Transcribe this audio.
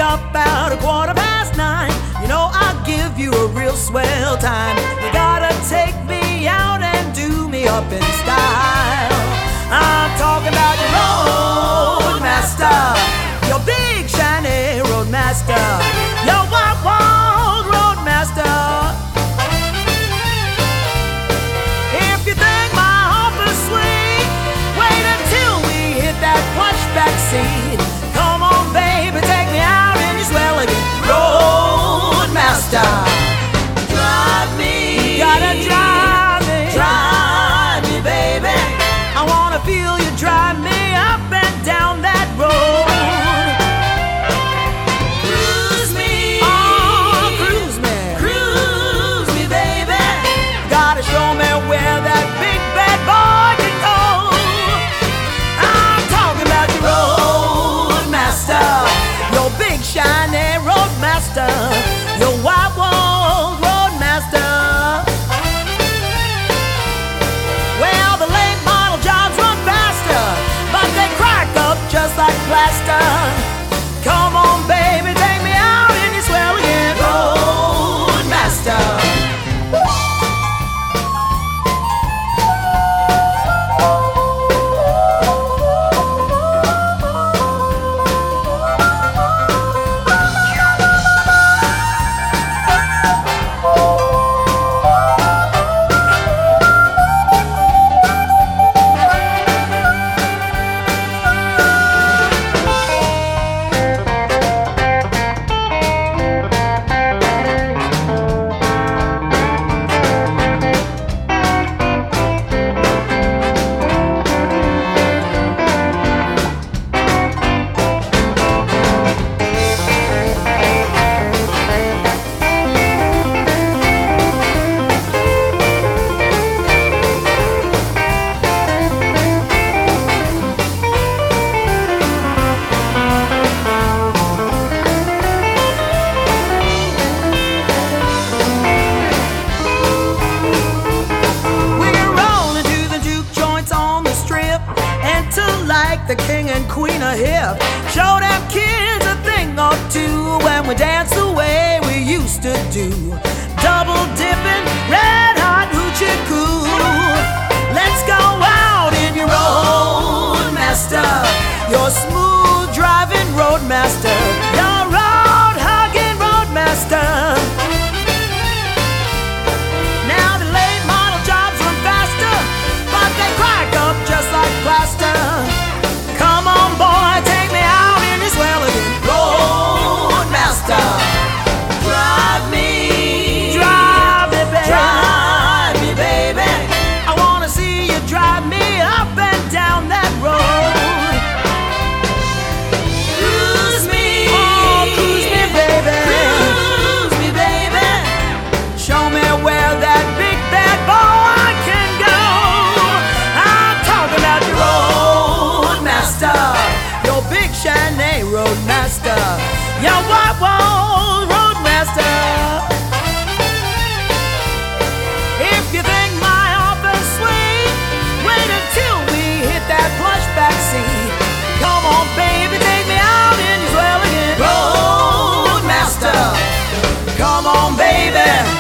about 9:15. You know I'll give you a real swell time. You gotta take me out and do me up in style. I'm talking about your roadmaster, your big shiny roadmaster, your wild roadmaster. If you think my offer's sweet, wait until we hit that plush back seat. Come on, baby, take me out in your swell again. Roadmaster, drive me. You gotta drive me. Drive me, baby. I wanna feel you drive me up and down that road. Cruise me. Oh, cruise me. Cruise me, baby. Gotta show me where that big bad boy can go. I'm talking about your roadmaster, your big shiny roadmaster, your white walled roadmaster. Well, the late model jobs run faster, but they crack up just like plaster. Come on, baby, take me out in your swell again. Roadmaster. The king and queen are here. Show them kids a thing or two when we dance the way we used to do. Double dipping, red hot hoochie coo. Let's go out in your roadmaster, your smooth driving roadmaster, your road hugging roadmaster. Now the late model jobs run faster, but they crack up just like plaster. Come on, boy, take me out in your swell again. Roadmaster, drive me. Drive me, baby. Drive me, baby. I wanna see you drive me up and down that road. Cruise me. Oh, cruise me, baby. Cruise me, baby. Show me where that big bad boy can go. I'm talking about your roadmaster, your big shiny roadmaster, your white wall roadmaster. If you think my offer's sweet, wait until we hit that plush back seat. Come on, baby, take me out in your swell again. Roadmaster, come on, baby.